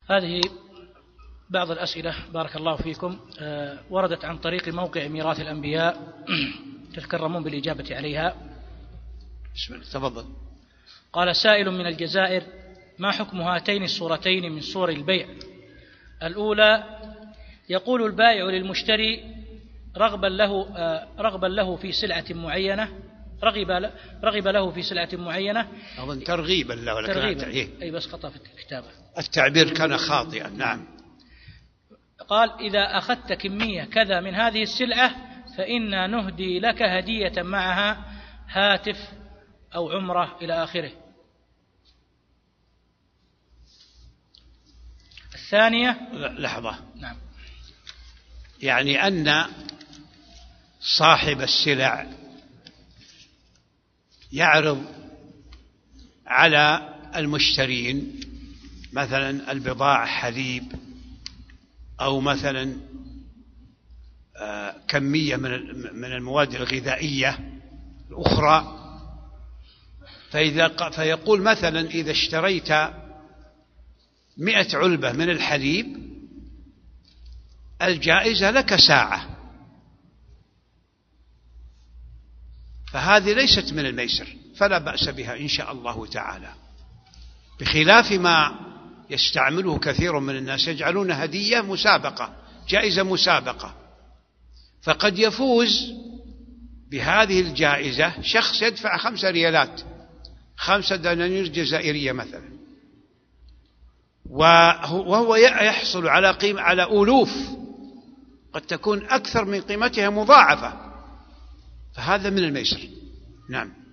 هذه بعض الأسئلة بارك الله فيكم، وردت عن طريق موقع ميراث الأنبياء، تتكرمون بالإجابة عليها. بسم الله، تفضل. قال سائل من الجزائر: ما حكم هاتين الصورتين من صور البيع؟ الأولى: يقول البائع للمشتري رغبا له في سلعة معينة، رغب له في سلعة معينة، أظن ترغيبا له، ترغيبا، أي بس خطأ في الكتابة، التعبير كان خاطئا. نعم. قال: إذا أخذت كمية كذا من هذه السلعة فإنا نهدي لك هدية معها هاتف أو عمرة إلى آخره. الثانية، لحظة. نعم. يعني أن صاحب السلع يعرض على المشترين مثلا البضاعة حليب، أو مثلا كمية من المواد الغذائية الأخرى، فيقول مثلا: إذا اشتريت 100 علبة من الحليب الجائزة لك ساعة. فهذه ليست من الميسر، فلا بأس بها إن شاء الله تعالى، بخلاف ما يستعمله كثير من الناس، يجعلون هدية مسابقة، جائزة مسابقة، فقد يفوز بهذه الجائزة شخص يدفع 5 ريالات، 5 دنانير جزائرية مثلا، وهو يحصل على ألوف قد تكون أكثر من قيمتها مضاعفة، فهذا من الميسر. نعم.